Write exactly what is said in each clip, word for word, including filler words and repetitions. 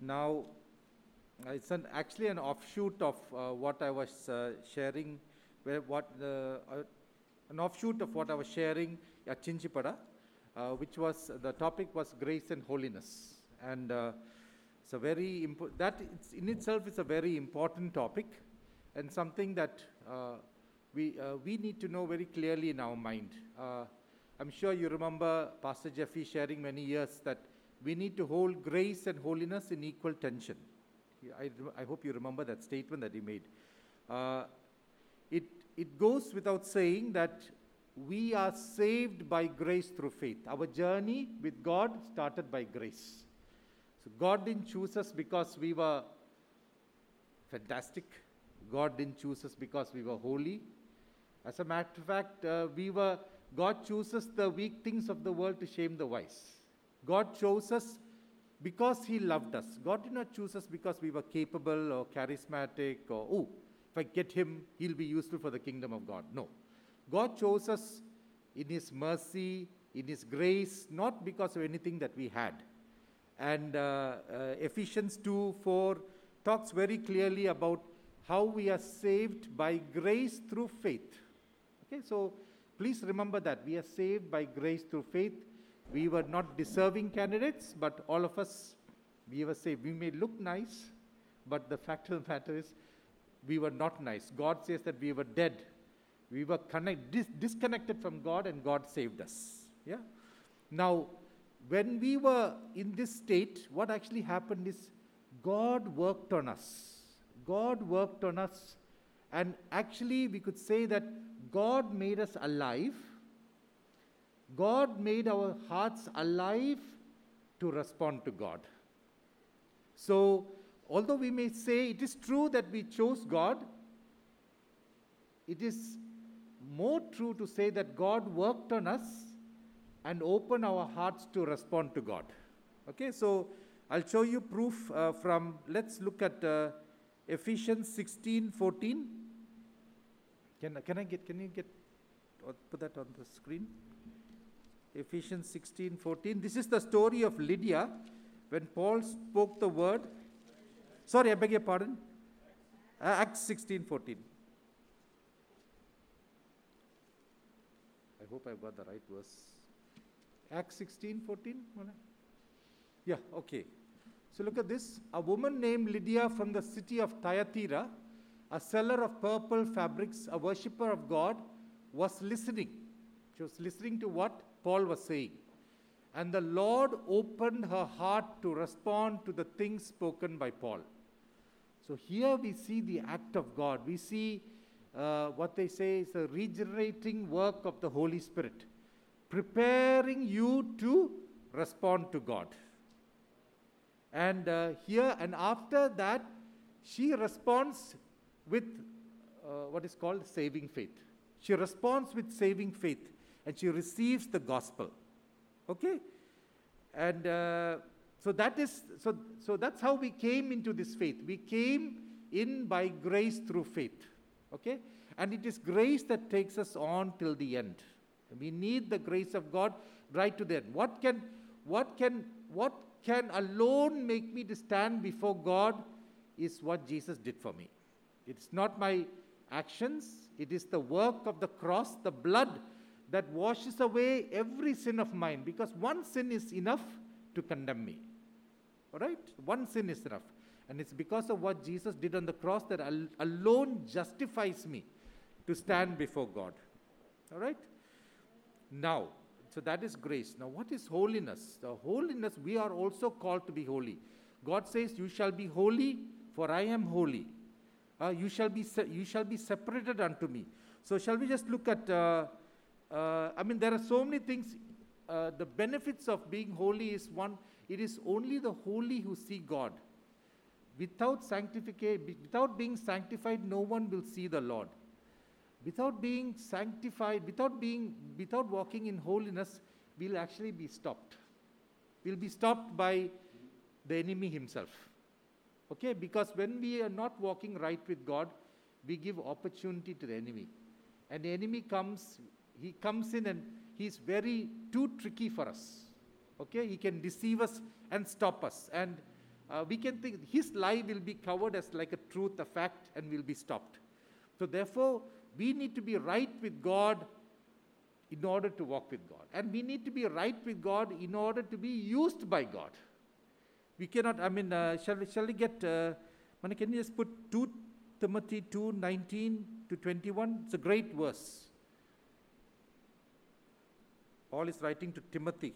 Now, uh, it's an, actually an offshoot of uh, what I was uh, sharing, where what the, uh, an offshoot of what I was sharing at Chinchipada, uh, which was, the topic was grace and holiness. And uh, it's a very, impo- that it's in itself is a very important topic and something that uh, we, uh, we need to know very clearly in our mind. Uh, I'm sure you remember Pastor Jeffy sharing many years that we need to hold grace and holiness in equal tension. I, I hope you remember that statement that he made. Uh, it, it goes without saying that we are saved by grace through faith. Our journey with God started by grace. So God didn't choose us because we were fantastic. God didn't choose us because we were holy. As a matter of fact, uh, we were, God chooses the weak things of the world to shame the wise. God chose us because He loved us. God did not choose us because we were capable or charismatic or, oh, if I get him, he'll be useful for the kingdom of God. No. God chose us in His mercy, in His grace, not because of anything that we had. And uh, uh, Ephesians two four talks very clearly about how we are saved by grace through faith. Okay, so please remember that. We are saved by grace through faith. We were not deserving candidates, but all of us, we were saved. We may look nice, but the fact of the matter is, we were not nice. God says that we were dead. We were connect, dis- disconnected from God, and God saved us. Yeah. Now, when we were in this state, what actually happened is God worked on us. God worked on us, and actually we could say that God made us alive. God made our hearts alive to respond to God. So, although we may say it is true that we chose God, it is more true to say that God worked on us and opened our hearts to respond to God. Okay, so I'll show you proof uh, from, let's look at uh, Ephesians sixteen fourteen. Can, can I get, can you get, or put that on the screen? Ephesians sixteen fourteen. This is the story of Lydia when Paul spoke the word. Sorry, I beg your pardon. Uh, Acts sixteen fourteen. I hope I've got the right verse. Acts sixteen fourteen. Yeah, okay. So look at this. A woman named Lydia from the city of Thyatira, a seller of purple fabrics, a worshipper of God, was listening. She was listening to what Paul was saying. And the Lord opened her heart to respond to the things spoken by Paul. So here we see the act of God. We see uh, what they say is a regenerating work of the Holy Spirit, preparing you to respond to God. And uh, here and after that, she responds with uh, what is called saving faith. She responds with saving faith, and she receives the gospel. Okay? And uh, so that is so so that's how we came into this faith. We came in by grace through faith. Okay? And it is grace that takes us on till the end. We need the grace of God right to the end. What can what can what can alone make me to stand before God is what Jesus did for me. It's not my actions, it is the work of the cross, the blood that washes away every sin of mine, because one sin is enough to condemn me. All right? One sin is enough. And it's because of what Jesus did on the cross that al- alone justifies me to stand before God. All right? Now, so that is grace. Now, what is holiness? The holiness, we are also called to be holy. God says, you shall be holy, for I am holy. Uh, you shall be se- you shall be separated unto me. So shall we just look at, uh, uh, I mean, there are so many things. Uh, the benefits of being holy is one, it is only the holy who see God. Without sanctification, without being sanctified, no one will see the Lord. Without being sanctified, without being, without walking in holiness, we'll actually be stopped. We'll be stopped by the enemy himself. Okay, because when we are not walking right with God, we give opportunity to the enemy. And the enemy comes, he comes in and he's very, too tricky for us. Okay, he can deceive us and stop us. And uh, we can think his lie will be covered as like a truth, a fact, and will be stopped. So therefore, we need to be right with God in order to walk with God. And we need to be right with God in order to be used by God. We cannot, I mean, uh, shall, we, shall we get, uh, Mani, can you just put two Timothy two, nineteen to twenty-one? It's a great verse. Paul is writing to Timothy.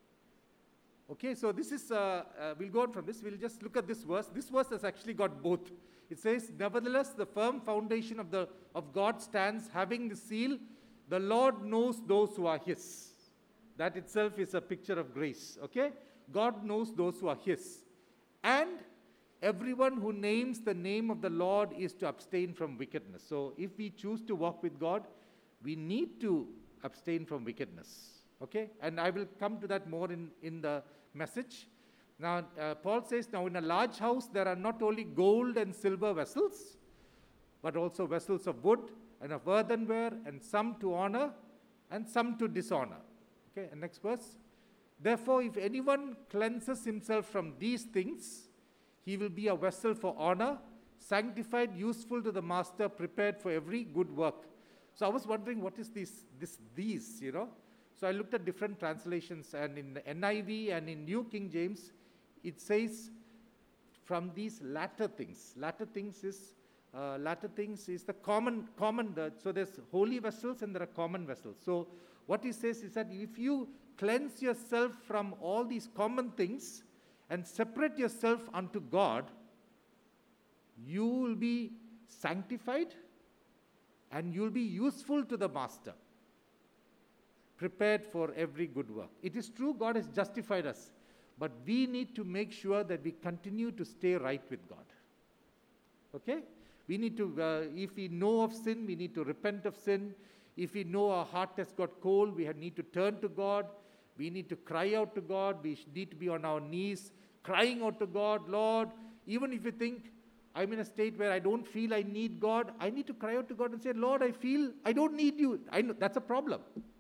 Okay, so this is, uh, uh, we'll go on from this. We'll just look at this verse. This verse has actually got both. It says, nevertheless, the firm foundation of, the, of God stands, having the seal. The Lord knows those who are his. That itself is a picture of grace, okay? God knows those who are his. And everyone who names the name of the Lord is to abstain from wickedness. So if we choose to walk with God, we need to abstain from wickedness, okay? And I will come to that more in, in the message. Now, uh, Paul says, now in a large house, there are not only gold and silver vessels, but also vessels of wood and of earthenware, and some to honor and some to dishonor. Okay, and next verse. Therefore, if anyone cleanses himself from these things, he will be a vessel for honor, sanctified, useful to the master, prepared for every good work. So I was wondering, what is this, this these, you know? So I looked at different translations, and in the N I V and in New King James, it says, from these latter things. Latter things is, uh, latter things is the common, common the, so there's holy vessels and there are common vessels. So what he says is that if you cleanse yourself from all these common things and separate yourself unto God, you will be sanctified and you will be useful to the master, prepared for every good work. It is true, God has justified us, but we need to make sure that we continue to stay right with God. Okay? We need to, uh, if we know of sin, we need to repent of sin. If we know our heart has got cold, we need to turn to God. We need to cry out to God. We need to be on our knees, crying out to God, Lord, even if you think, I'm in a state where I don't feel I need God, I need to cry out to God and say, Lord, I feel I don't need you. I know, that's a problem.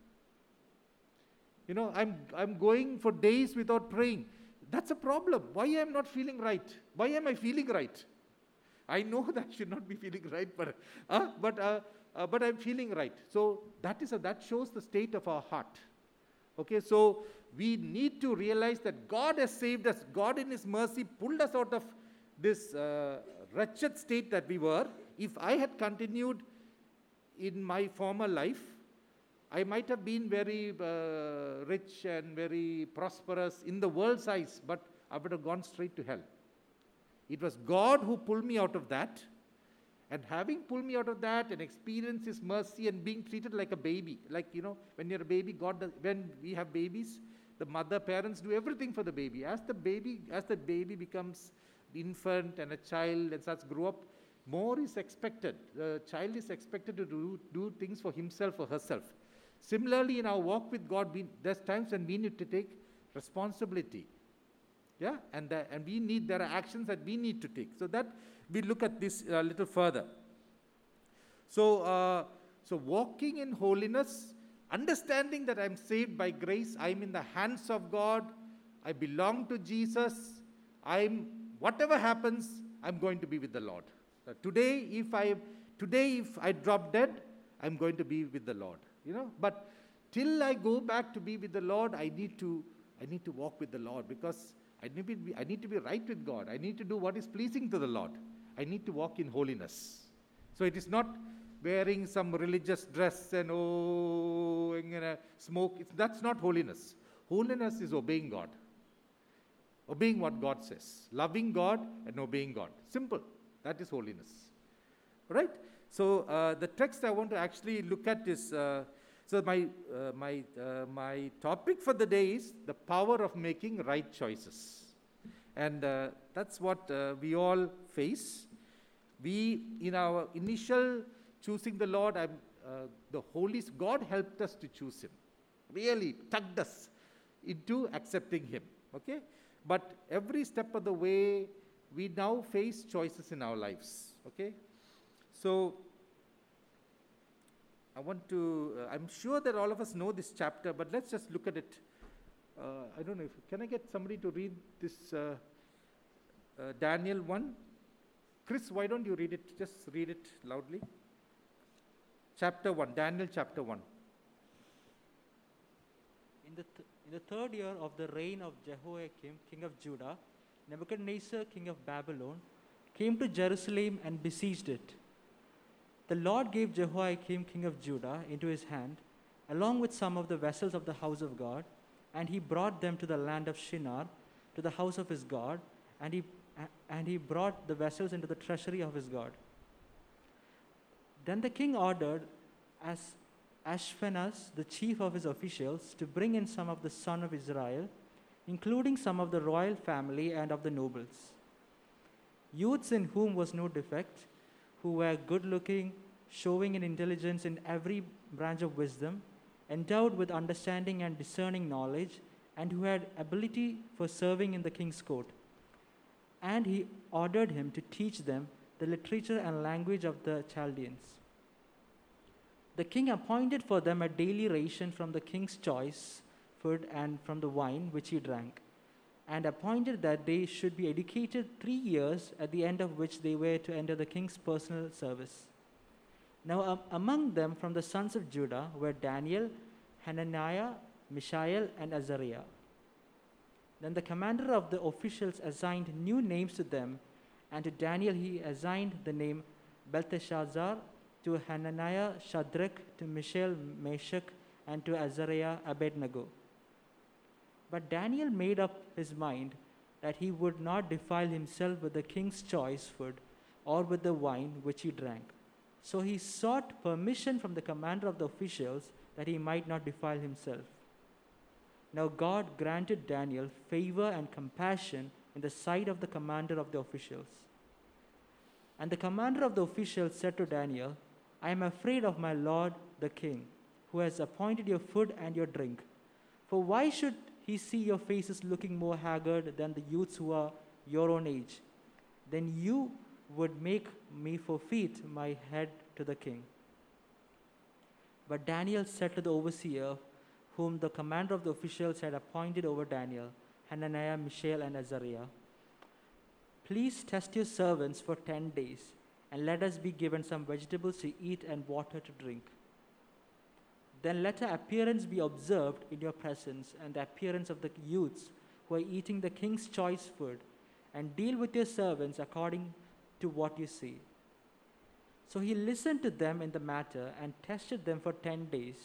You know, I'm, I'm going for days without praying. That's a problem. Why am I not feeling right? Why am I feeling right? I know that I should not be feeling right, but, uh, but, uh, uh, but I'm feeling right. So that, is a, that shows the state of our heart. Okay, so we need to realize that God has saved us. God in His mercy pulled us out of this uh, wretched state that we were. If I had continued in my former life, I might have been very uh, rich and very prosperous in the world's eyes, but I would have gone straight to hell. It was God who pulled me out of that, and having pulled me out of that and experienced His mercy and being treated like a baby, like, you know, when you're a baby, God does, when we have babies, the mother, parents do everything for the baby. As the baby, as the baby becomes infant and a child and starts to grow up, more is expected. The child is expected to do, do things for himself or herself. Similarly, in our walk with God, we, there's times when we need to take responsibility. Yeah, and, the, and we need, there are actions that we need to take. So that, we look at this a little further. So, uh, so walking in holiness, understanding that I'm saved by grace, I'm in the hands of God, I belong to Jesus, I'm, whatever happens, I'm going to be with the Lord. So today, if I, today, if I drop dead, I'm going to be with the Lord. You know, but till I go back to be with the Lord, I need to, I need to walk with the Lord, because I need, to be, I need to be right with God. I need to do what is pleasing to the Lord. I need to walk in holiness. So it is not wearing some religious dress and oh, and, uh, smoke. It's, that's not holiness. Holiness is obeying God. Obeying what God says. Loving God and obeying God. Simple. That is holiness. Right? So uh, the text I want to actually look at is, uh, so my, uh, my, uh, my topic for the day is the power of making right choices. And uh, that's what uh, we all face. We, in our initial choosing the Lord, I'm, uh, the Holy God helped us to choose Him. Really tugged us into accepting Him. Okay? But every step of the way, we now face choices in our lives. Okay? So, I want to, uh, I'm sure that all of us know this chapter, but let's just look at it. Uh, I don't know, if, can I get somebody to read this? Uh, uh, Daniel one. Chris, why don't you read it? Just read it loudly. Chapter one, Daniel chapter one. In the, th- in the third year of the reign of Jehoiakim, king of Judah, Nebuchadnezzar, king of Babylon, came to Jerusalem and besieged it. The Lord gave Jehoiakim, king of Judah, into his hand, along with some of the vessels of the house of God, and he brought them to the land of Shinar, to the house of his God, and he, and he brought the vessels into the treasury of his God. Then the king ordered as Ashpenaz, the chief of his officials, to bring in some of the sons of Israel, including some of the royal family and of the nobles, youths in whom was no defect, who were good-looking, showing in intelligence in every branch of wisdom, endowed with understanding and discerning knowledge, and who had ability for serving in the king's court. And he ordered him to teach them the literature and language of the Chaldeans. The king appointed for them a daily ration from the king's choice food and from the wine which he drank, and appointed that they should be educated three years, at the end of which they were to enter the king's personal service. Now um, among them from the sons of Judah were Daniel, Hananiah, Mishael, and Azariah. Then the commander of the officials assigned new names to them, and to Daniel he assigned the name Belteshazzar, to Hananiah Shadrach, to Mishael Meshach, and to Azariah Abednego. But Daniel made up his mind that he would not defile himself with the king's choice food or with the wine which he drank. So he sought permission from the commander of the officials that he might not defile himself. Now God granted Daniel favor and compassion in the sight of the commander of the officials. And the commander of the officials said to Daniel, I am afraid of my lord the king, who has appointed your food and your drink. For why should he see your faces looking more haggard than the youths who are your own age? Then you would make me forfeit my head to the king. But Daniel said to the overseer, whom the commander of the officials had appointed over Daniel, Hananiah, Mishael, and Azariah, please test your servants for ten days, and let us be given some vegetables to eat and water to drink. Then let our appearance be observed in your presence, and the appearance of the youths who are eating the king's choice food, and deal with your servants according to what you see. So he listened to them in the matter and tested them for ten days.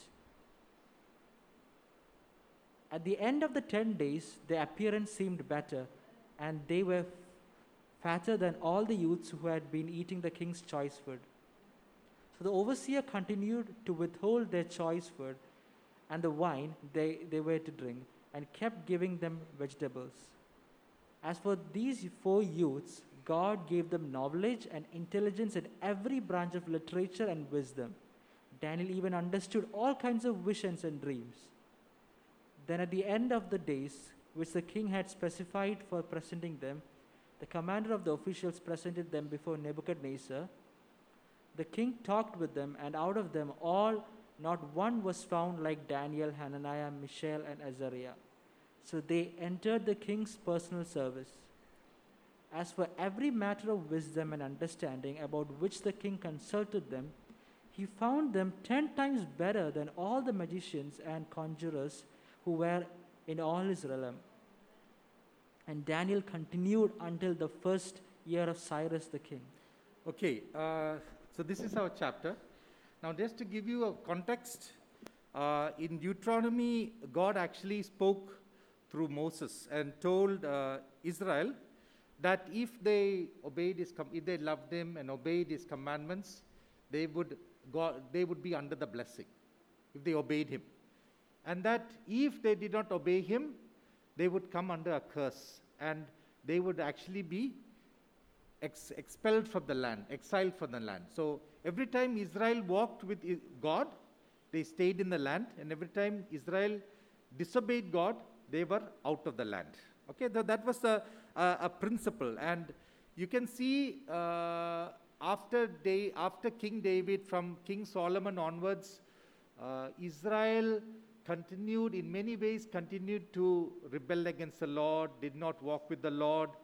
At the end of the ten days, their appearance seemed better, and they were fatter than all the youths who had been eating the king's choice food. So the overseer continued to withhold their choice food and the wine they, they were to drink, and kept giving them vegetables. As for these four youths, God gave them knowledge and intelligence in every branch of literature and wisdom. Daniel even understood all kinds of visions and dreams. Then at the end of the days, which the king had specified for presenting them, the commander of the officials presented them before Nebuchadnezzar. The king talked with them, and out of them all, not one was found like Daniel, Hananiah, Mishael, and Azariah. So they entered the king's personal service. As for every matter of wisdom and understanding about which the king consulted them, he found them ten times better than all the magicians and conjurers who were in all his realm. And Daniel continued until the first year of Cyrus the king. Okay, uh, so this is our chapter. Now, just to give you a context, uh, in Deuteronomy, God actually spoke through Moses and told uh, Israel that if they obeyed his, com- if they loved him and obeyed his commandments, they would go, they would be under the blessing if they obeyed him, and that if they did not obey him, they would come under a curse, and they would actually be ex- expelled from the land, exiled from the land. So every time Israel walked with I- God, they stayed in the land, and every time Israel disobeyed God, they were out of the land. Okay, Th- that was a, a, a principle, and you can see uh, after day, after King David, from King Solomon onwards, uh, Israel continued, in many ways, continued to rebel against the Lord, did not walk with the Lord.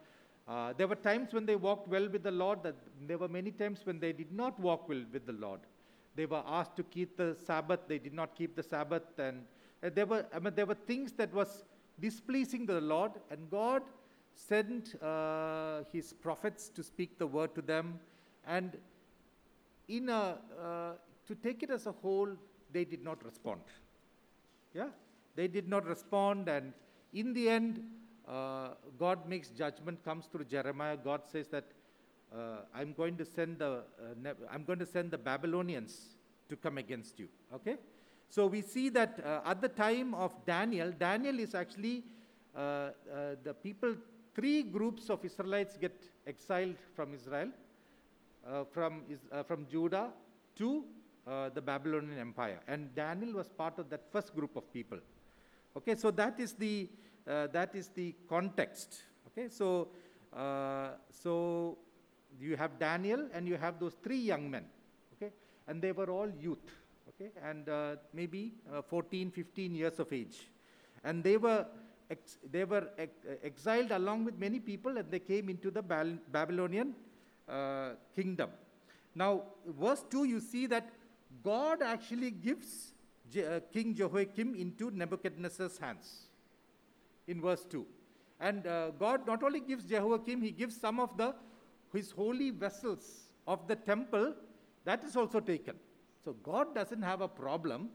Uh, there were times when they walked well with the Lord. That there were many times when they did not walk well with the Lord. They were asked to keep the Sabbath. They did not keep the Sabbath. And uh, there were, I mean, there were things that was displeasing to the Lord. And God sent uh, his prophets to speak the word to them. And in a, uh, to take it as a whole, they did not respond. Yeah? They did not respond. And in the end, uh, God makes judgment, comes through Jeremiah. God says that uh, I'm going to send the uh, ne- I'm going to send the Babylonians to come against you. Okay? So we see that uh, at the time of Daniel, Daniel is actually uh, uh, the people, three groups of Israelites get exiled from Israel, uh, from, uh, from Judah to uh, the Babylonian Empire. And Daniel was part of that first group of people. Okay, so that is the, uh, that is the context. Okay, so, uh, so you have Daniel and you have those three young men. Okay, and they were all youth. Okay, and uh, maybe uh, fourteen, fifteen years of age. And they were, ex- they were ex- exiled along with many people, and they came into the Bal- Babylonian uh, kingdom. Now, verse two, you see that God actually gives Je- uh, King Jehoiakim into Nebuchadnezzar's hands in verse two. And uh, God not only gives Jehoiakim, he gives some of the his holy vessels of the temple, that is also taken. So God doesn't have a problem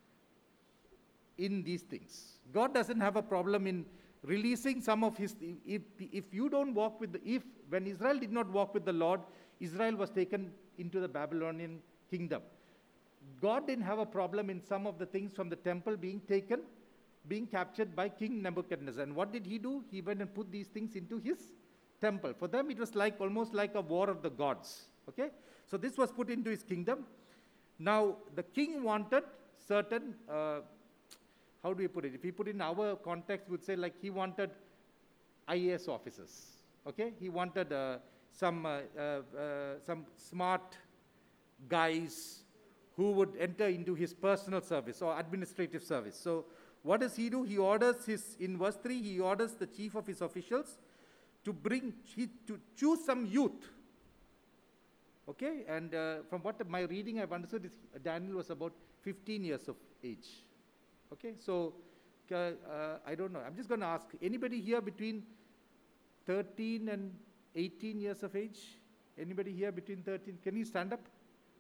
in these things. God doesn't have a problem in releasing some of his, if, if you don't walk with, the, if, when Israel did not walk with the Lord, Israel was taken into the Babylonian kingdom. God didn't have a problem in some of the things from the temple being taken, being captured by King Nebuchadnezzar. And what did he do? He went and put these things into his temple. For them, it was like almost like a war of the gods. Okay? So this was put into his kingdom. Now, the king wanted certain, uh, how do we put it? If we put it in our context, we would say like he wanted I A S officers. Okay? He wanted uh, some, uh, uh, uh, some smart guys who would enter into his personal service or administrative service. So what does he do? He orders his, in verse three, he orders the chief of his officials to bring, he, to choose some youth. Okay, and uh, from what my reading I've understood is Daniel was about fifteen years of age. Okay, so uh, uh, I don't know. I'm just going to ask, anybody here between thirteen and eighteen years of age? Anybody here between thirteen? Can you stand up?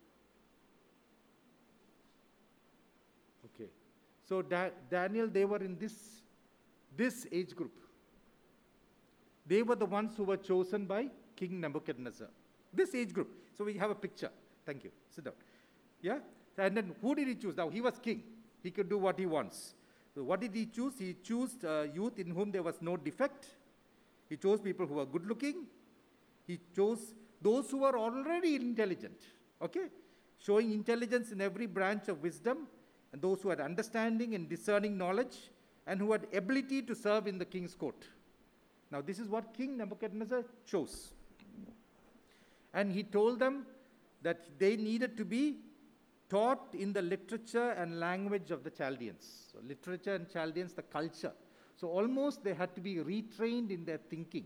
Okay, so da- Daniel, they were in this, this age group. They were the ones who were chosen by King Nebuchadnezzar. This age group. So we have a picture. Thank you. Sit down. Yeah? And then who did he choose? Now, he was king. He could do what he wants. So what did he choose? He chose uh, youth in whom there was no defect. He chose people who were good looking. He chose those who were already intelligent. Okay? Showing intelligence in every branch of wisdom. And those who had understanding and discerning knowledge. And who had ability to serve in the king's court. Now, this is what King Nebuchadnezzar chose. And he told them that they needed to be taught in the literature and language of the Chaldeans. So literature and Chaldeans, the culture. So almost they had to be retrained in their thinking.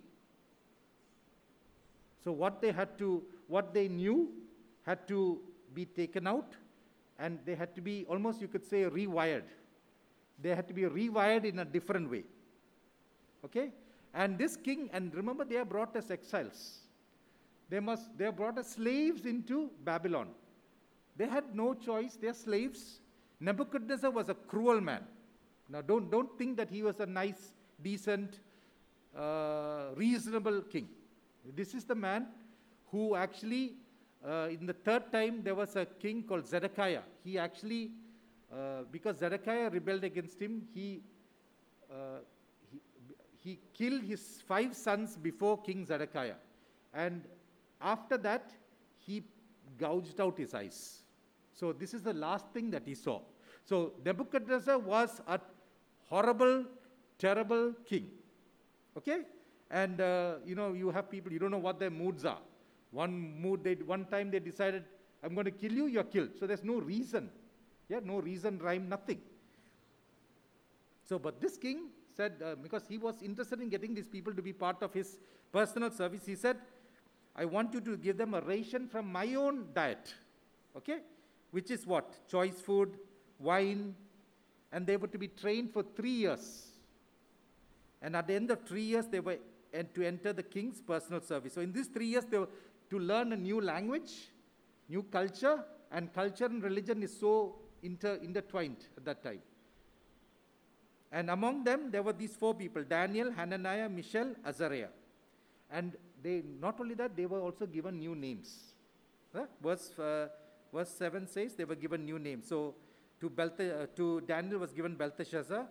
So what they had to, what they knew had to be taken out, and they had to be almost, you could say, rewired. They had to be rewired in a different way. Okay? And this king, and remember they are brought as exiles. They must, they are brought as slaves into Babylon. They had no choice, they are slaves. Nebuchadnezzar was a cruel man. Now don't, don't think that he was a nice, decent, uh, reasonable king. This is the man who actually, uh, in the third time, there was a king called Zedekiah. He actually, uh, because Zedekiah rebelled against him, he, uh, he, he killed his five sons before King Zedekiah. And after that, he gouged out his eyes. So this is the last thing that he saw. So Nebuchadnezzar was a horrible, terrible king. Okay? And, uh, you know, you have people, you don't know what their moods are. One mood, they, one time they decided, I'm going to kill you, you're killed. So there's no reason. Yeah, no reason, rhyme, nothing. So, but this king said, uh, because he was interested in getting these people to be part of his personal service, he said, I want you to give them a ration from my own diet, okay, which is what? Choice food, wine, and they were to be trained for three years. And at the end of three years, they were en- to enter the king's personal service. So in these three years, they were to learn a new language, new culture, and culture and religion is so inter- intertwined at that time. And among them, there were these four people, Daniel, Hananiah, Mishael, Azariah. And they, not only that, they were also given new names. Huh? Verse, uh, verse seven says they were given new names. So to, Belta- uh, to Daniel was given Belteshazzar,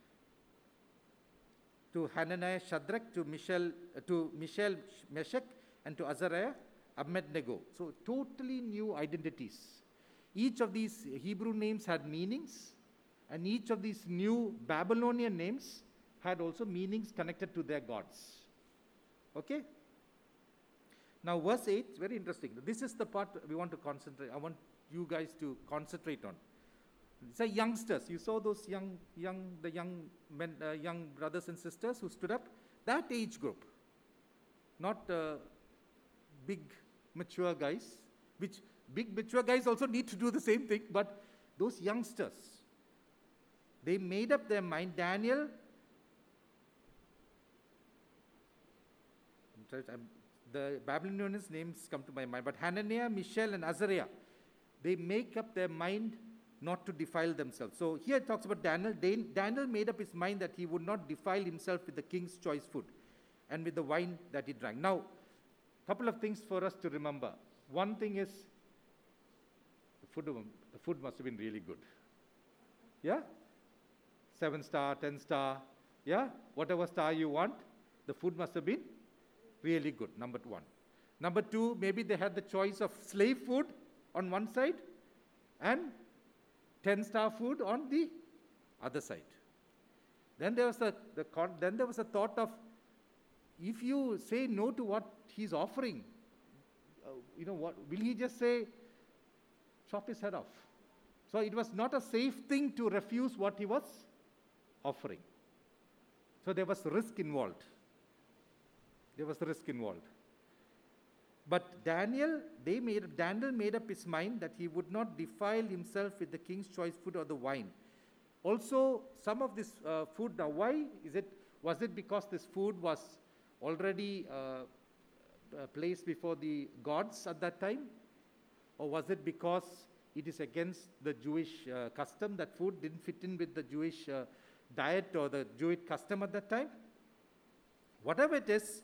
to Hananiah, Shadrach, to Mishael, uh, to Mishael, Meshach, and to Azariah, Abednego. So totally new identities. Each of these Hebrew names had meanings, and each of these new Babylonian names had also meanings connected to their gods. Okay? Now verse eight, very interesting. This is the part we want to concentrate. I want you guys to concentrate on. These are youngsters. You saw those young, young, the young men, uh, young brothers and sisters who stood up. That age group, not uh, big, mature guys, which big, mature guys also need to do the same thing, but those youngsters, they made up their mind. Daniel, I'm trying, I'm, the Babylonians' names come to my mind, but Hananiah, Mishael, and Azariah, they make up their mind not to defile themselves. So here it talks about Daniel. Dan- Daniel made up his mind that he would not defile himself with the king's choice food and with the wine that he drank. Now, a couple of things for us to remember. One thing is, the food, the food must have been really good. Yeah? Seven star, ten star, yeah? Whatever star you want, the food must have been really good, number one. Number two, maybe they had the choice of slave food on one side and ten-star food on the other side. Then there was a the con- then there was a thought of, if you say no to what he's offering, uh, you know what? Will he just say, chop his head off? So it was not a safe thing to refuse what he was offering. So there was risk involved. There was risk involved. But Daniel, they made, Daniel made up his mind that he would not defile himself with the king's choice food or the wine. Also, some of this uh, food, now why is it, was it because this food was already uh, uh, placed before the gods at that time? Or was it because it is against the Jewish uh, custom, that food didn't fit in with the Jewish uh, diet or the Jewish custom at that time? Whatever it is,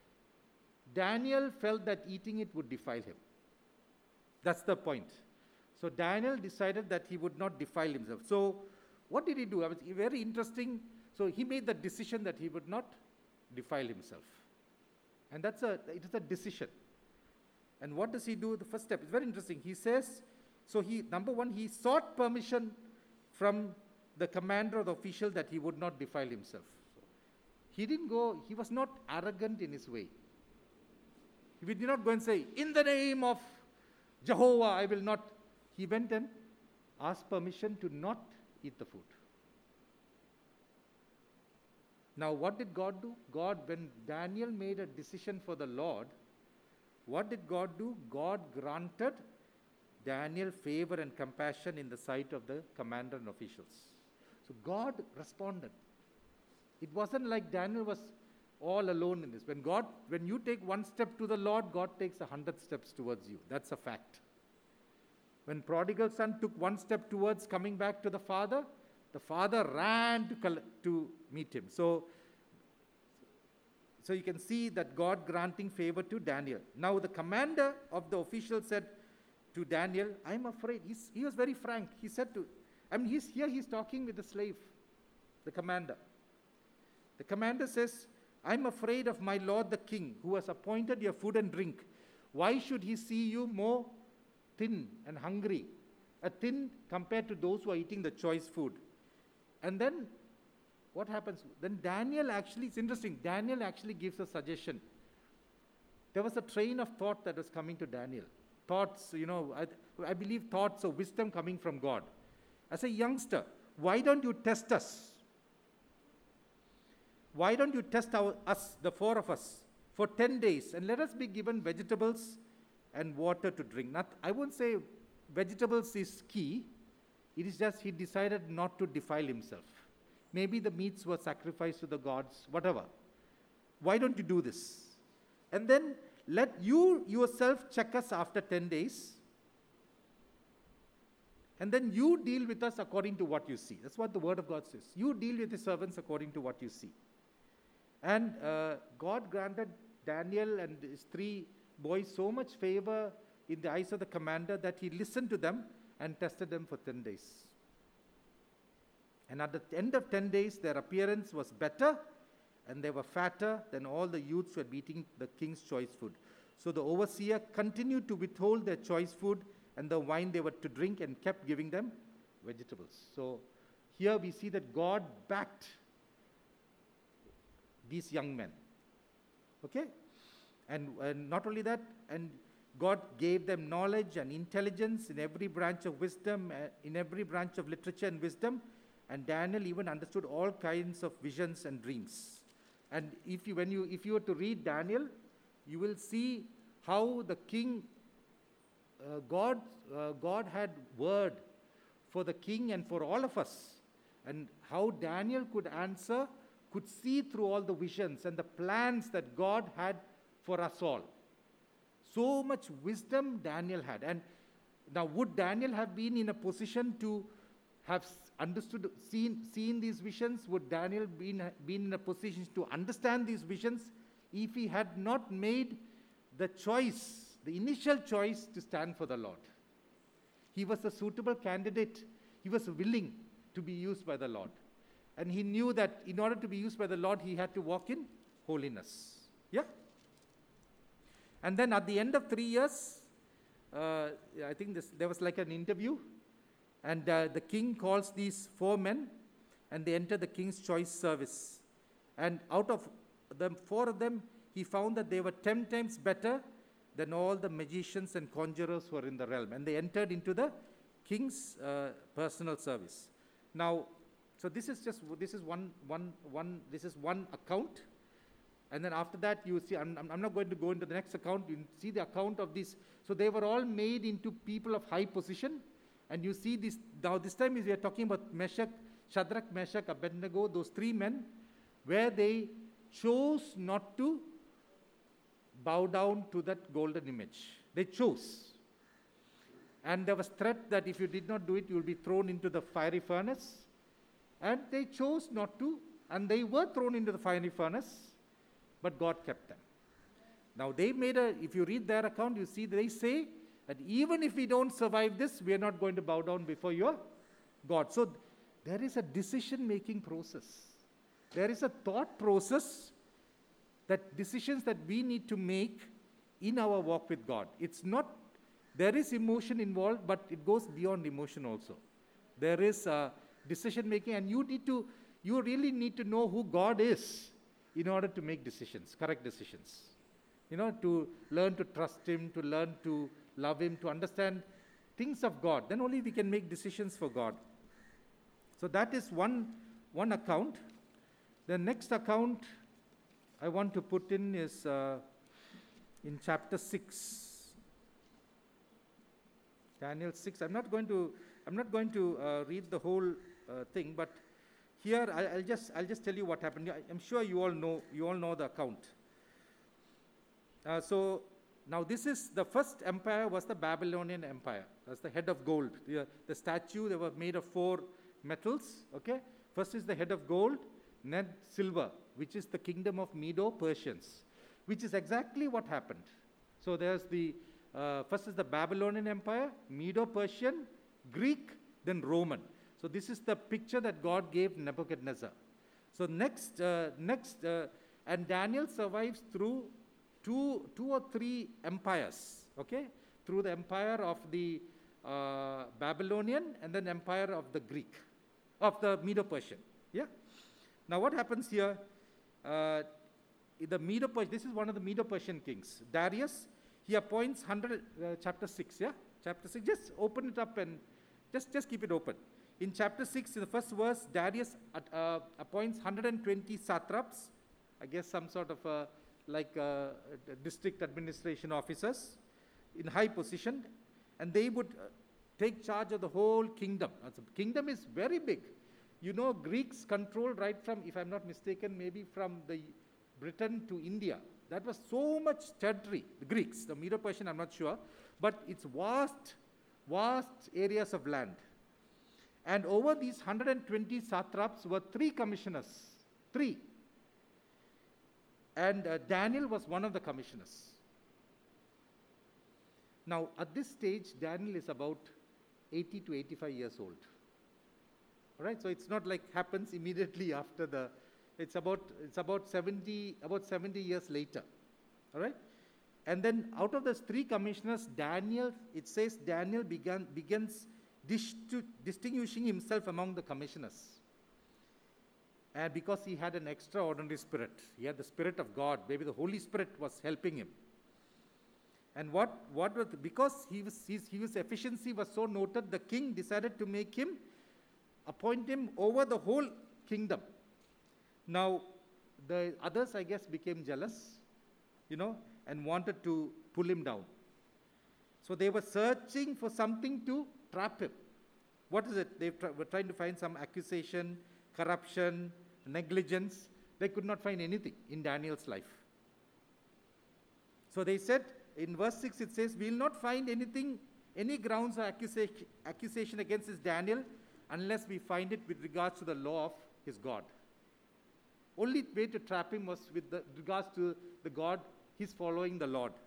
Daniel felt that eating it would defile him. That's the point. So Daniel decided that he would not defile himself. So what did he do? It was very interesting. So he made the decision that he would not defile himself. And that's a, it is a decision. And what does he do? The first step is very interesting. He says, so he, number one, he sought permission from the commander or the official that he would not defile himself. So he didn't go, he was not arrogant in his way. He did not go and say, in the name of Jehovah, I will not. He went and asked permission to not eat the food. Now, what did God do? God, when Daniel made a decision for the Lord, what did God do? God granted Daniel favor and compassion in the sight of the commander and officials. So God responded. It wasn't like Daniel was all alone in this. When God, when you take one step to the Lord, God takes a hundred steps towards you. That's a fact. When prodigal son took one step towards coming back to the father, the father ran to, col- to meet him. So, so you can see that God granting favor to Daniel. Now the commander of the official said to Daniel, I'm afraid. He's, he was very frank. He said to, I mean, he's here, he's talking with the slave, the commander. The commander says, I'm afraid of my lord the king, who has appointed your food and drink. Why should he see you more thin and hungry? A thin compared to those who are eating the choice food. And then what happens? Then Daniel actually, it's interesting, Daniel actually gives a suggestion. There was a train of thought that was coming to Daniel. Thoughts, you know, I, I believe thoughts of wisdom coming from God. As a youngster, why don't you test us? why don't you test our, us, the four of us, for ten days, and let us be given vegetables and water to drink. Not, I won't say vegetables is key. It is just he decided not to defile himself. Maybe the meats were sacrificed to the gods, whatever. Why don't you do this? And then let you yourself check us after ten days. And then you deal with us according to what you see. That's what the word of God says. You deal with the servants according to what you see. And uh, God granted Daniel and his three boys so much favor in the eyes of the commander that he listened to them and tested them for ten days. And at the end of ten days, their appearance was better, and they were fatter than all the youths who had eaten the king's choice food. So the overseer continued to withhold their choice food and the wine they were to drink, and kept giving them vegetables. So here we see that God backed these young men. Okay? And, and not only that, and God gave them knowledge and intelligence in every branch of wisdom, uh, in every branch of literature and wisdom, and Daniel even understood all kinds of visions and dreams. And if you, when you, if you were to read Daniel, you will see how the king, uh, God, uh, God had word for the king and for all of us, and how Daniel could answer, could see through all the visions and the plans that God had for us all. So much wisdom Daniel had. And now, would Daniel have been in a position to have understood, seen, seen these visions? Would Daniel been been in a position to understand these visions if he had not made the choice, the initial choice to stand for the Lord? He was a suitable candidate. He was willing to be used by the Lord. And he knew that in order to be used by the Lord, he had to walk in holiness. Yeah? And then at the end of three years, uh, I think this, there was like an interview, and uh, the king calls these four men, and they enter the king's choice service. And out of the four of them, he found that they were ten times better than all the magicians and conjurers who were in the realm. And they entered into the king's uh, personal service. Now, so this is just, this is one, one, one, this is one account. And then after that, you see, I'm, I'm not going to go into the next account. You see the account of this. So they were all made into people of high position. And you see this, now this time we are talking about Meshach, Shadrach, Meshach, Abednego, those three men, where they chose not to bow down to that golden image. They chose. And there was threat that if you did not do it, you will be thrown into the fiery furnace. And they chose not to, and they were thrown into the fiery furnace, but God kept them. Now they made a, if you read their account, you see they say that even if we don't survive this, we are not going to bow down before your God. So there is a decision-making process. There is a thought process, that decisions that we need to make in our walk with God. It's not, there is emotion involved, but it goes beyond emotion also. There is a decision-making, and you need to, you really need to know who God is in order to make decisions, correct decisions. You know, to learn to trust Him, to learn to love Him, to understand things of God. Then only we can make decisions for God. So that is one, one account. The next account I want to put in is uh, in chapter six. Daniel six. I'm not going to, I'm not going to uh, read the whole uh, thing, but here I'll, I'll just, I'll just tell you what happened. I'm sure you all know, you all know the account. Uh, so now this is, the first empire was the Babylonian Empire. That's the head of gold. The, the statue, they were made of four metals, okay? First is the head of gold, then silver, which is the kingdom of Medo-Persians, which is exactly what happened. So there's the, uh, first is the Babylonian Empire, Medo-Persian, Greek, then Roman. So this is the picture that God gave Nebuchadnezzar. So next, uh, next, uh, and Daniel survives through two, two or three empires, okay? Through the empire of the uh, Babylonian and then empire of the Greek, of the Medo-Persian, yeah? Now what happens here, uh, the Medo-Persian, this is one of the Medo-Persian kings, Darius, he appoints one hundred, uh, chapter six, yeah? Chapter six, just open it up and just, just keep it open. In chapter six, in the first verse, Darius at, uh, appoints one hundred twenty satraps, I guess some sort of uh, like uh, district administration officers in high position, and they would uh, take charge of the whole kingdom. Now, the kingdom is very big. You know, Greeks controlled right from, if I'm not mistaken, maybe from the Britain to India. That was so much territory, the Greeks. The Medo-Persian, I'm not sure, but it's vast, vast areas of land. And over these one hundred twenty satraps were three commissioners, three. And uh, Daniel was one of the commissioners. Now, at this stage, Daniel is about eighty to eighty-five years old. All right, so it's not like happens immediately after the, it's about, it's about seventy, about seventy years later. All right? And then out of those three commissioners, Daniel, it says Daniel began, begins Distu- distinguishing himself among the commissioners. And because he had an extraordinary spirit, he had the Spirit of God, maybe the Holy Spirit was helping him. And what, what was, because he was, his, his efficiency was so noted, the king decided to make him, appoint him over the whole kingdom. Now, the others, I guess, became jealous, you know, and wanted to pull him down. So they were searching for something to trap him. What is it? They tr- were trying to find some accusation, corruption, negligence. They could not find anything in Daniel's life. So they said, in verse six it says, we will not find anything, any grounds of accusation, accusation against this Daniel unless we find it with regards to the law of his God. Only way to trap him was with the, regards to the God, he's following the Lord.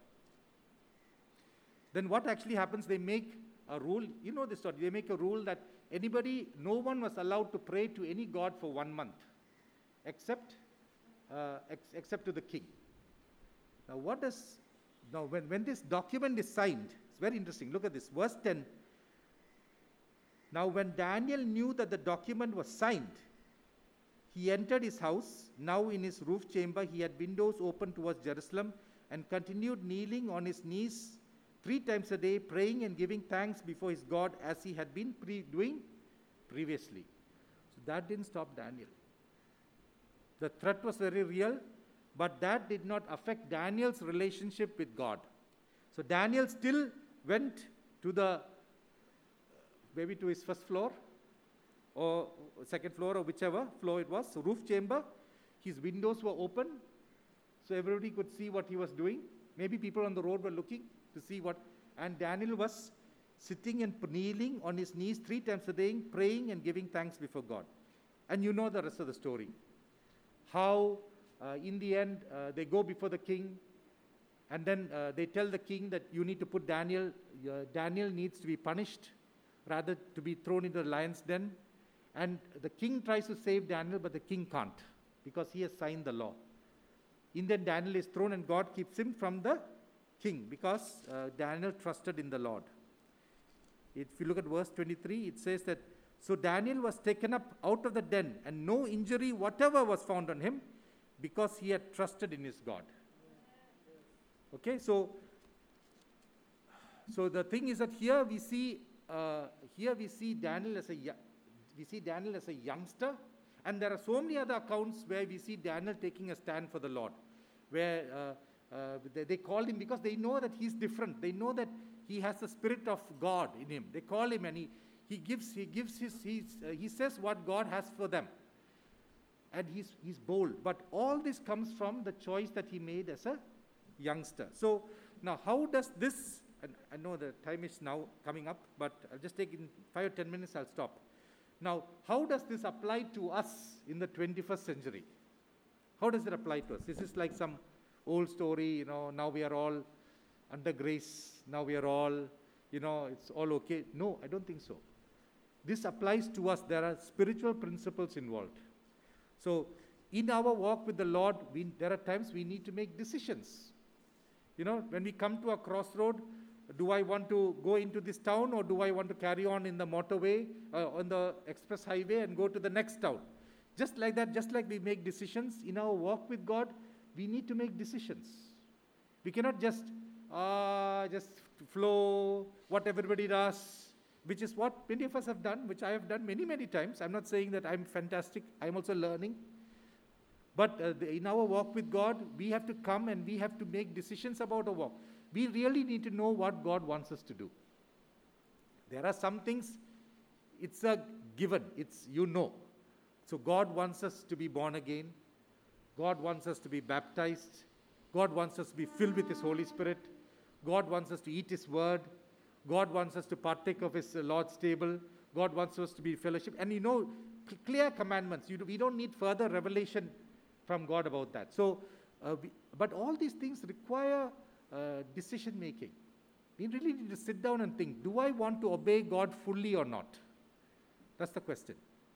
Then what actually happens, they make a rule, you know this story, they make a rule that anybody, no one was allowed to pray to any god for one month, except, uh, ex- except to the king. Now what does, now when, when this document is signed, it's very interesting, look at this, verse ten. Now when Daniel knew that the document was signed, he entered his house. Now in his roof chamber he had windows open towards Jerusalem and continued kneeling on his knees three times a day, praying and giving thanks before his God as he had been pre- doing previously. So that didn't stop Daniel. The threat was very real, but that did not affect Daniel's relationship with God. So Daniel still went to the, maybe to his first floor, or second floor, or whichever floor it was, so roof chamber. His windows were open, so everybody could see what he was doing. Maybe people on the road were looking to see what, and Daniel was sitting and kneeling on his knees three times a day, praying and giving thanks before God. And you know the rest of the story. How, uh, in the end, uh, they go before the king, and then uh, they tell the king that you need to put Daniel, uh, Daniel needs to be punished, rather to be thrown into the lion's den. And the king tries to save Daniel, but the king can't, because he has signed the law. In the end, Daniel is thrown, and God keeps him from the king, because uh, Daniel trusted in the Lord. If you look at verse twenty-three, it says that, so Daniel was taken up out of the den, and no injury whatever was found on him, because he had trusted in his God. Okay, so, so the thing is that here we see, uh, here we see Daniel as a, we see Daniel as a youngster, and there are so many other accounts where we see Daniel taking a stand for the Lord, where uh, Uh, they, they call him because they know that he's different. They know that he has the Spirit of God in him. They call him, and he, he gives, he gives his, he's, uh, he says what God has for them. And he's, he's bold. But all this comes from the choice that he made as a youngster. So now how does this, and I know the time is now coming up, but I'll just take in five or ten minutes, I'll stop. Now, how does this apply to us in the twenty-first century? How does it apply to us? This is like some old story, you know, now we are all under grace, now we are all, you know, it's all okay. No, I don't think so. This applies to us. There are spiritual principles involved. So, in our walk with the Lord, we, there are times we need to make decisions. You know, when we come to a crossroad, do I want to go into this town, or do I want to carry on in the motorway, uh, on the express highway, and go to the next town? Just like that, just like we make decisions in our walk with God, we need to make decisions. We cannot just, uh, just flow what everybody does, which is what many of us have done, which I have done many, many times. I'm not saying that I'm fantastic. I'm also learning. But uh, the, in our walk with God, we have to come and we have to make decisions about our walk. We really need to know what God wants us to do. There are some things, it's a given. It's, you know. So God wants us to be born again. God wants us to be baptized. God wants us to be filled with His Holy Spirit. God wants us to eat His word. God wants us to partake of His uh, Lord's table. God wants us to be fellowship. And you know, cl- clear commandments. You do, we don't need further revelation from God about that. So, uh, we, but all these things require uh, decision making. We really need to sit down and think, do I want to obey God fully or not? That's the question.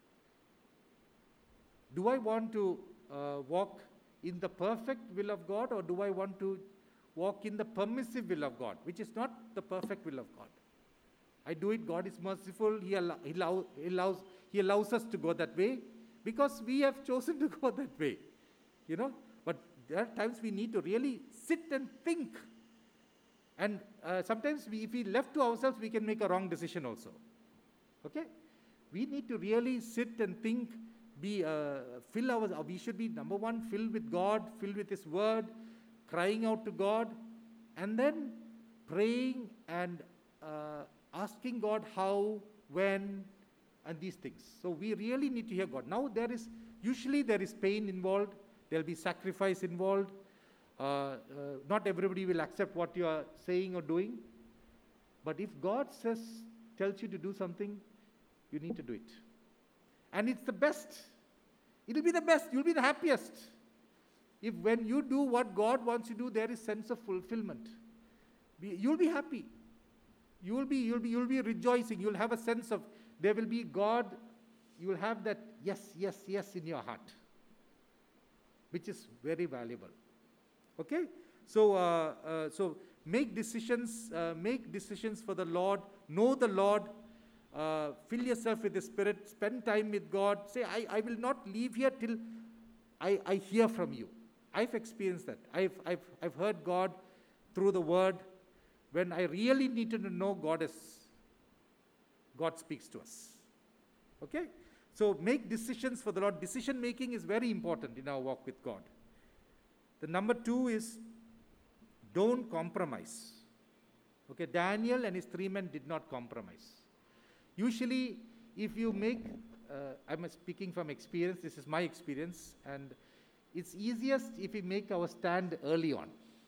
Do I want to uh, walk in the perfect will of God, or do I want to walk in the permissive will of God, which is not the perfect will of God? I do it, God is merciful, He, allow, he, allow, he, allows, he allows us to go that way because we have chosen to go that way. You know, but there are times we need to really sit and think. And uh, sometimes we, if we left to ourselves, we can make a wrong decision also. Okay? We need to really sit and think, be, uh, fill our, we should be, number one, filled with God, filled with His word, crying out to God, and then praying and uh, asking God how, when, and these things. So we really need to hear God. Now there is, usually there is pain involved. There will be sacrifice involved. Uh, uh, not everybody will accept what you are saying or doing. But if God says, tells you to do something, you need to do it. And it's the best. It will be the best. You'll be the happiest. If when you do what God wants you to do, there is sense of fulfillment. Be, you'll be happy. You will be, you'll be, you'll be rejoicing. You'll have a sense of, there will be God. You will have that yes, yes, yes in your heart, which is very valuable. Okay? So, uh, uh, so make decisions, uh, make decisions for the Lord, know the Lord, uh, fill yourself with the Spirit, spend time with God. Say, I, I will not leave here till I, I hear from you. I've experienced that. I've, I've, I've heard God through the Word. When I really needed to know, God is, God speaks to us. Okay? So make decisions for the Lord. Decision making is very important in our walk with God. The number two is don't compromise. Okay, Daniel and his three men did not compromise. Usually, if you make, uh, I'm speaking from experience, this is my experience, and it's easiest if we make our stand early on.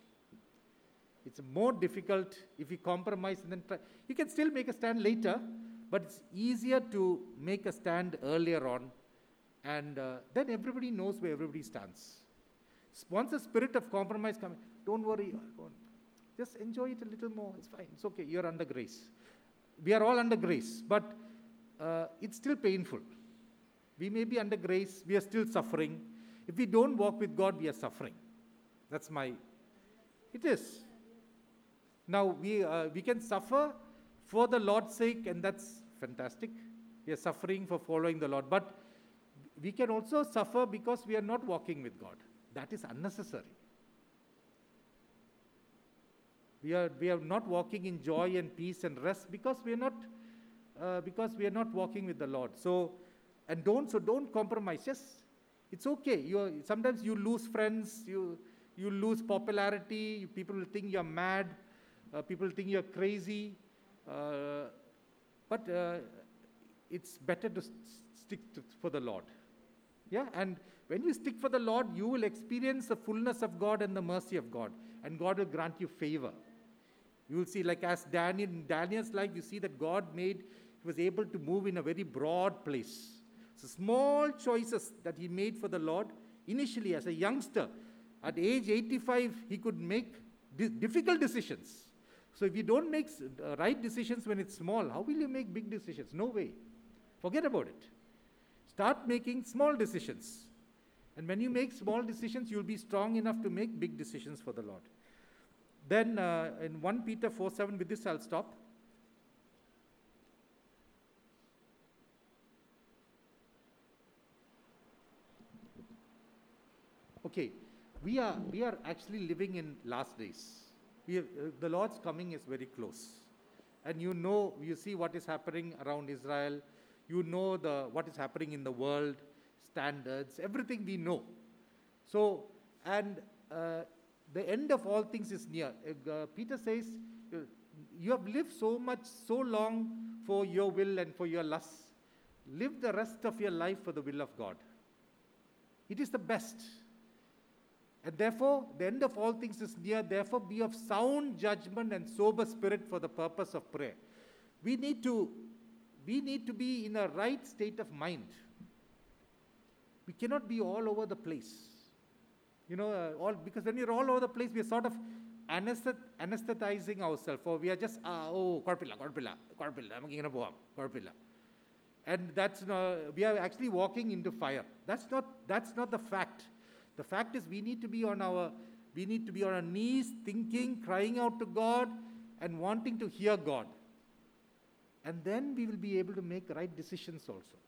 It's more difficult if we compromise and then try. You can still make a stand later, but it's easier to make a stand earlier on, and uh, then everybody knows where everybody stands. Once the spirit of compromise comes, don't worry, just enjoy it a little more. It's fine. It's okay. You're under grace. We are all under grace, but uh, it's still painful. We may be under grace. We are still suffering. If we don't walk with God, we are suffering. That's my. It is. Now we uh, we can suffer for the Lord's sake, and that's fantastic. We are suffering for following the Lord, but we can also suffer because we are not walking with God. That is unnecessary. We are, we are not walking in joy and peace and rest because we are not, uh, because we are not walking with the Lord. So, and don't, so don't compromise. Yes, it's okay. You are, sometimes you lose friends, you, you lose popularity, you, people will think you're mad, uh, people think you're crazy, uh, but uh, it's better to st- stick to, for the Lord. Yeah, and when you stick for the Lord, you will experience the fullness of God and the mercy of God, and God will grant you favor. You will see, like as Daniel, in Daniel's life, you see that God made, he was able to move in a very broad place. So small choices that he made for the Lord, initially as a youngster, at age eighty-five, he could make di- difficult decisions. So if you don't make uh, right decisions when it's small, how will you make big decisions? No way. Forget about it. Start making small decisions. And when you make small decisions, you'll be strong enough to make big decisions for the Lord. Then uh, in First Peter four seven, with this I'll stop. Okay, we are, we are actually living in last days. We have, uh, the Lord's coming is very close. and you know, you see what is happening around Israel, you know the what is happening in the world, standards, everything we know. So, and uh, the end of all things is near. Uh, Peter says, uh, you have lived so much, so long for your will and for your lusts. Live the rest of your life for the will of God. It is the best. And therefore, the end of all things is near. Therefore, be of sound judgment and sober spirit for the purpose of prayer. We need to, we need to be in a right state of mind. We cannot be all over the place. You know, uh, all because when we're all over the place, we're sort of anesthet- anesthetizing ourselves, or we are just, ah, oh, korpilla, korpilla, korpilla, namukku ingane povam, korpilla. And that's not, we are actually walking into fire. That's not, that's not the fact. The fact is we need to be on our, we need to be on our knees, thinking, crying out to God, and wanting to hear God. And then we will be able to make right decisions also.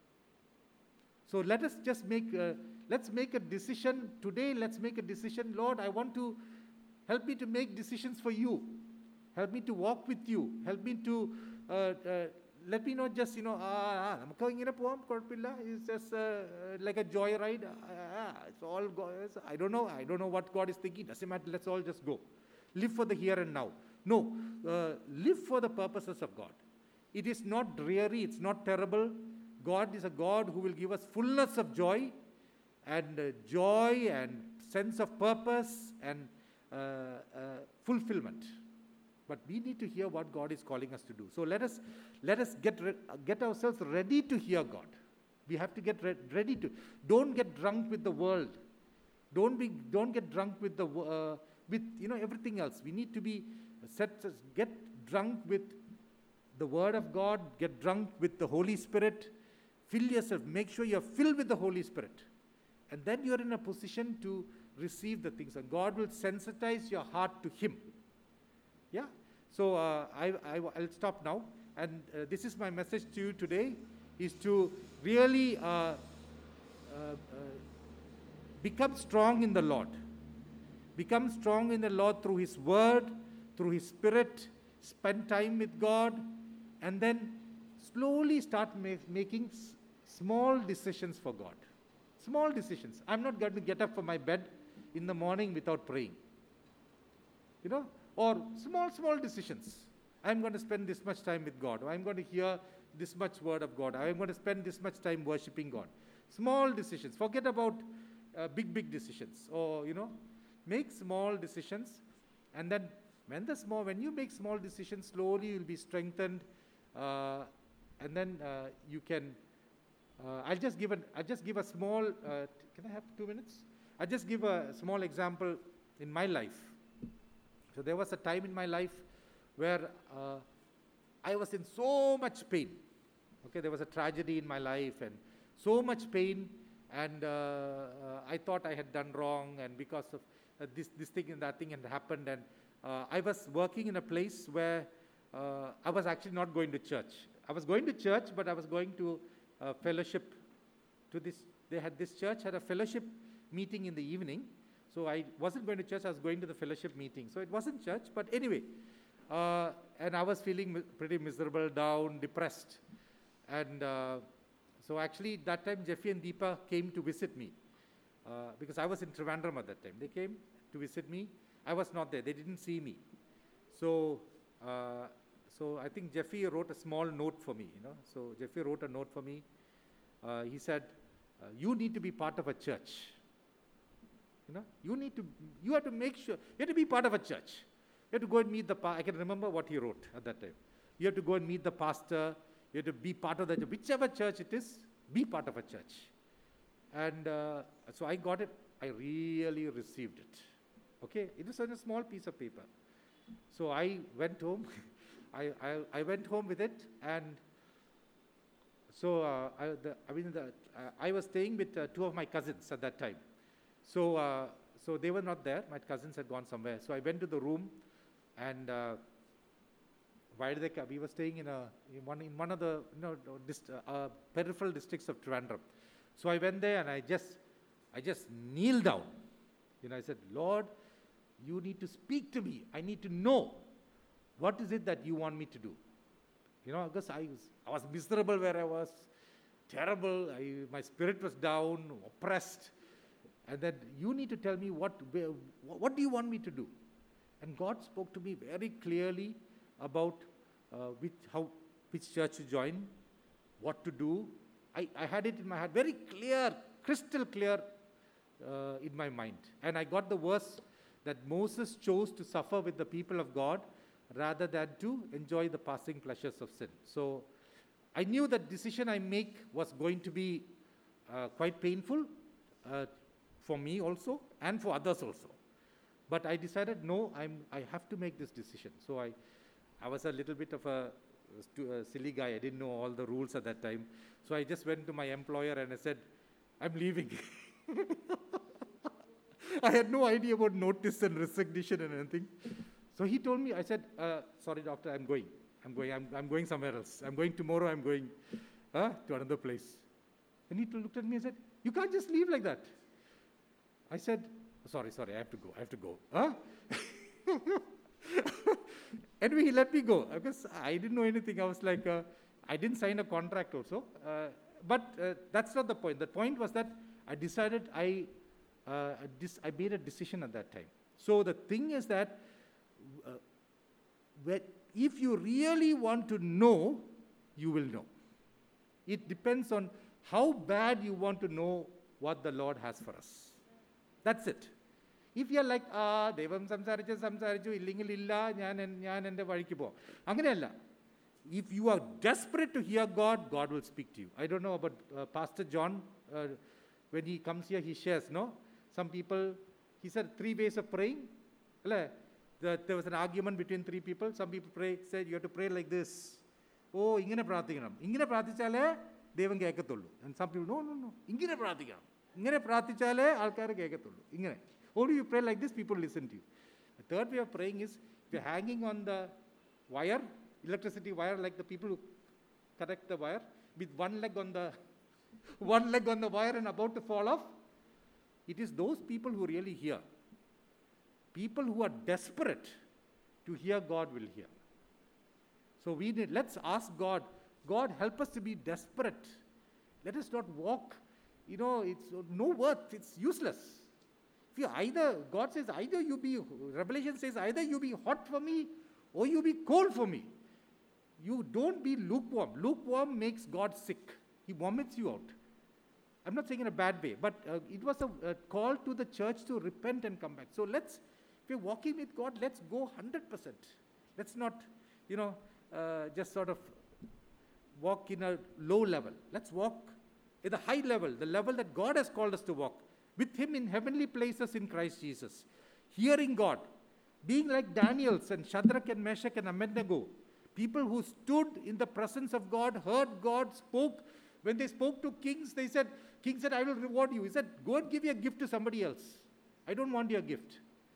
So let us just make, uh, let's make a decision today. Let's make a decision. Lord, I want to, help me to make decisions for you. Help me to walk with you. Help me to, uh, uh, let me not just, you know, ah, I'm going in a poem, korpilla. It's just uh, like a joyride. Ah, it's all, go- I don't know. I don't know what God is thinking. Doesn't matter. Let's all just go. Live for the here and now. No, uh, live for the purposes of God. It is not dreary. It's not terrible. God is a God who will give us fullness of joy and uh, joy and sense of purpose and uh, uh, fulfillment. But we need to hear what God is calling us to do. So let us let us get re- get ourselves ready to hear God. We have to get re- ready to. Don't get drunk with the world. Don't be. Don't get drunk with the uh, with you know everything else. We need to be set. Get drunk with the Word of God. Get drunk with the Holy Spirit. Fill yourself. Make sure you're filled with the Holy Spirit, and then you're in a position to receive the things. And God will sensitize your heart to Him. Yeah. So uh, I, I, I'll stop now. And uh, this is my message to you today, is to really uh, uh, uh, become strong in the Lord. Become strong in the Lord through His Word, through His Spirit. Spend time with God. And then slowly start ma- making s- small decisions for God. Small decisions. I'm not going to get up from my bed in the morning without praying. You know? Or small, small decisions. I'm going to spend this much time with God. Or I'm going to hear this much word of God. I'm going to spend this much time worshiping God. Small decisions. Forget about uh, big, big decisions. Or, you know, make small decisions. And then when the small, when you make small decisions, slowly you'll be strengthened. Uh, and then uh, you can, uh, I'll just give a, I'll just give a small, uh, can I have two minutes? I'll just give a small example in my life. So there was a time in my life where uh, I was in so much pain. Okay, there was a tragedy in my life and so much pain, and uh, uh, I thought I had done wrong, and because of uh, this, this thing and that thing had happened, and uh, I was working in a place where uh, I was actually not going to church. I was going to church, but I was going to uh, fellowship. To this, they had this church had a fellowship meeting in the evening. So I wasn't going to church, I was going to the fellowship meeting. So it wasn't church, but anyway. Uh, and I was feeling mi- pretty miserable, down, depressed. And uh, so actually that time Jeffy and Deepa came to visit me. Uh, because I was in Trivandrum at that time. They came to visit me. I was not there. They didn't see me. So, uh, so I think Jeffy wrote a small note for me. You know. So Jeffy wrote a note for me. Uh, he said, uh, you need to be part of a church. You know, you need to, you have to make sure, you have to be part of a church. You have to go and meet the, pa- I can remember what he wrote at that time. You have to go and meet the pastor. You have to be part of the, whichever church it is, be part of a church. And uh, so I got it. I really received it. Okay, it was on a small piece of paper. So I went home. I, I, I went home with it, and so uh, I, the, I mean, the, uh, I was staying with uh, two of my cousins at that time. So, uh, so they were not there. My cousins had gone somewhere. So I went to the room, and uh, why did they come? We were staying in a in one in one of the you know dist- uh, peripheral districts of Trivandrum. So I went there, and I just I just kneeled down. You know, I said, Lord, you need to speak to me. I need to know what is it that you want me to do. You know, because I was, I was miserable where I was, terrible. I, my spirit was down, oppressed. And then you need to tell me what, where, what do you want me to do? And God spoke to me very clearly about uh, which, how, which church to join, what to do. I, I had it in my head, very clear, crystal clear uh, in my mind. And I got the verse that Moses chose to suffer with the people of God rather than to enjoy the passing pleasures of sin. So I knew that decision I make was going to be uh, quite painful uh, for me also and for others also. But I decided, no, I'm, I have to make this decision. So I, I was a little bit of a, a silly guy. I didn't know all the rules at that time. So I just went to my employer and I said, I'm leaving. I had no idea about notice and resignation and anything. So he told me, I said, uh, sorry, doctor, I'm going. I'm going, I'm, I'm going somewhere else. I'm going tomorrow, I'm going uh, to another place. And he looked at me and said, you can't just leave like that. I said, sorry, sorry, I have to go, I have to go. Huh? Anyway, he let me go because I didn't know anything. I was like, uh, I didn't sign a contract also. Uh, but uh, that's not the point. The point was that I decided I, uh, I, dis- I made a decision at that time. So the thing is that uh, when, if you really want to know, you will know. It depends on how bad you want to know what the Lord has for us. That's it. If you are like, ah, Devam samsarichu, samsarichu, illingil illa, njan njan ende vazhikku po. Anganeyalla. If you are desperate to hear God, God will speak to you. I don't know about uh, Pastor John. Uh, when he comes here, he shares, no? Some people, he said three ways of praying. The, there was an argument between three people. Some people pray, said you have to pray like this. Oh, ingane prathikanam. Ingane prathichale devan kekkathullu. And some people, no, no, no. Ingane prathikanam. Ingane prathichale alkare kekkathullu. Ingane. Only you pray like this, people listen to you. The third way of praying is, if you're hanging on the wire, electricity wire, like the people who connect the wire, with one leg on the one leg on the wire and about to fall off, it is those people who really hear. People who are desperate to hear God will hear. So we need, let's ask God, God, help us to be desperate. Let us not walk, you know, it's no worth, it's useless. If you either, God says, either you be, Revelation says, either you be hot for me or you be cold for me. You don't be lukewarm. Lukewarm makes God sick. He vomits you out. I'm not saying in a bad way, but uh, it was a, a call to the church to repent and come back. So let's, if we're walking with God, let's go one hundred percent. Let's not, you know, uh, just sort of walk in a low level. Let's walk at a high level, the level that God has called us to walk, with Him in heavenly places in Christ Jesus. Hearing God, being like Daniels and Shadrach and Meshach and Abednego, people who stood in the presence of God, heard God, spoke. When they spoke to kings, they said, King said, I will reward you. He said, go and give your gift to somebody else. I don't want your gift.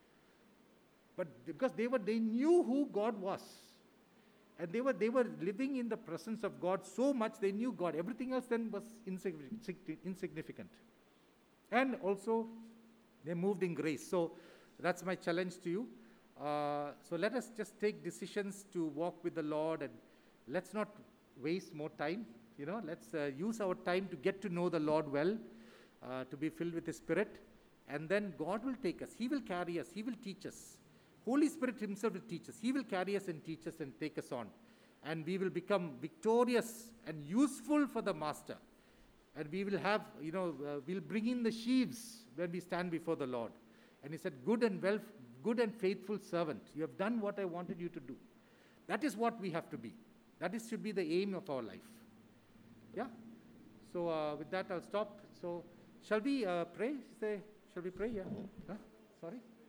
But because they were, they knew who God was. And they were, they were living in the presence of God so much, they knew God. Everything else then was insignificant. And also, they moved in grace. So that's my challenge to you. Uh, so let us just take decisions to walk with the Lord, and let's not waste more time. You know, let's uh, use our time to get to know the Lord well, uh, to be filled with His Spirit, and then God will take us. He will carry us. He will teach us. Holy Spirit Himself will teach us. He will carry us and teach us and take us on. And we will become victorious and useful for the Master. And we will have, you know, uh, we'll bring in the sheaves when we stand before the Lord. And He said, good and well, good and faithful servant, you have done what I wanted you to do. That is what we have to be. That is, should be the aim of our life. Yeah? So uh, with that, I'll stop. So shall we uh, pray? Say, shall we pray? Yeah. Huh? Sorry?